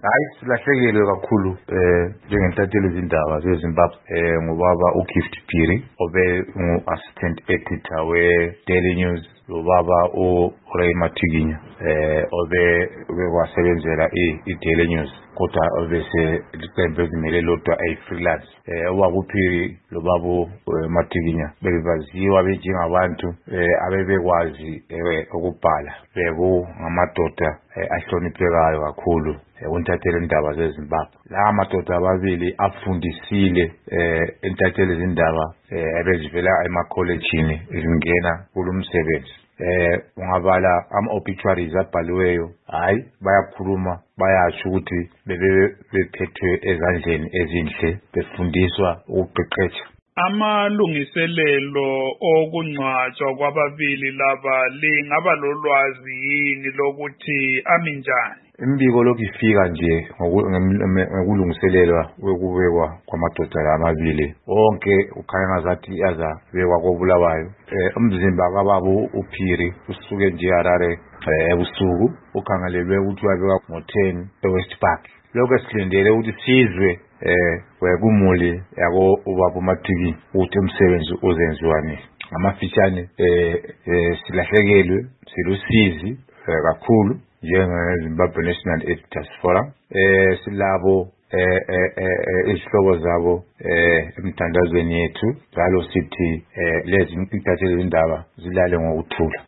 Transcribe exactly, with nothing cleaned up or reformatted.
Hayi silahlekelwe kakhulu eh njengentatheli izindaba zeZimbabwe eh ngubaba uGift Phiri obe ngu-assistant editor we-Daily News, ubaba uRay Matiginya eh obe bekwasebenzela i-Daily News kodwa bese liqembu ezimele lodwa ay-freelance. eh wakuphiri lo baba Matiginya bebaziwa benjengabantu eh abebekwazi ukubhala, beku ngamadoda ahloniphekayo kakhulu untatheli indaba zeZimbabwe. La madoda amabili afundisile eh intatheli izindaba eh ebezivela ema-collegeini izingena kulomsebenzi. eh ungabala ama-obituaries abhaliweyo, hayi bayakhuluma bayasho ukuthi bebe bephethwe ezandleni ezinhle befundiswa ukuqeqesha. Amalungiselelo okungcwatshwa kwababili laba lingaba lolwazi yini lokuthi ami njani? Imbiko lokhu ifika nje ngokulungiselelwa kwekubekwa kwamadoda amabili wonke ukhanya ngazathi yaza bekwa kobulawayo. eh umzimba kababa uPhiri usuke nje eHarare ebusuku ukhangelelwe ukuthi wabekwa ngo-ten eWest Park. Lokho esilindele ukuthi sizwe eh wekumuli yako ubaba uMathiki ukuthi umsebenzi uzenziwani. Ngamafishane eh silahlekelwe silusizi kakhulu njenge-Zimbabwe National Editors Forum. eh silabo eh izihlobo zabo eh emthandazweni yethu njalo sithi eh lezi intatheli izindaba zilale ngokuthula.